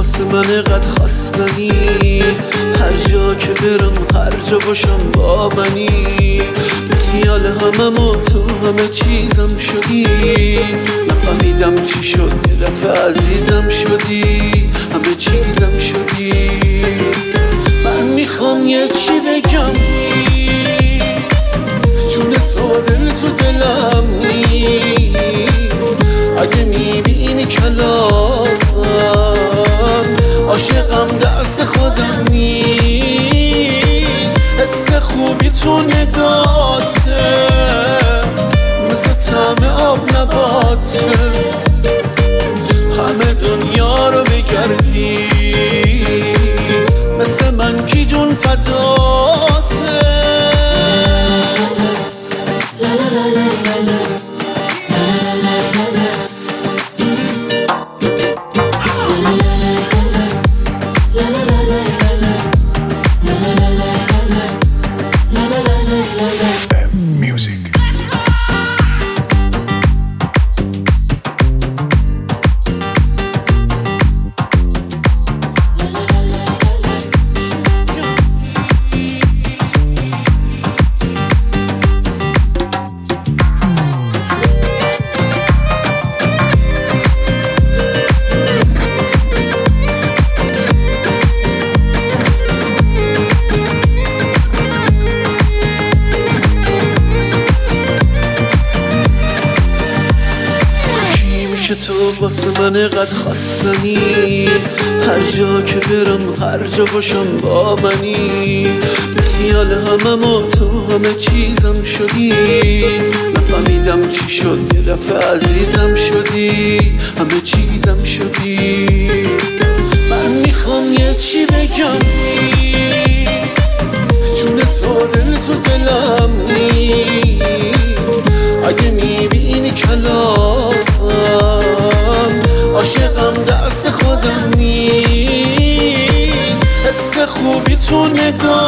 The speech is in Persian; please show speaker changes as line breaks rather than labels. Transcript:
واسه من قد خواستنی، هر جا که برم هر جا باشم با منی. خیال همم و تو همه چیزم شدی، نفهمیدم چی شد یه دفعه عزیزم شدی، همه چیزم شدی. من میخوام یه چی بگم، جون تو دل تو دلم نیست. اگه میبینی کلافم عاشقم دست خودم نیست. حس خوبی تو نگاته مثل طعم آب نباته، همه دنیا رو بگردی مثل من کی جون فداته. که تو واسه من قد خواستنی، هر جا که برم هر جا باشم با منی. خیال همم و تو همه چیزم شدی، نفهمیدم چی شد یه دفعه عزیزم شدی، همه چیزم شدی. من میخوام یه چی بگم، جون تو دل تو دلم نیست. اگه میبینی کلافم عاشقم دست خودم نیست. حس خوبی تو نگاه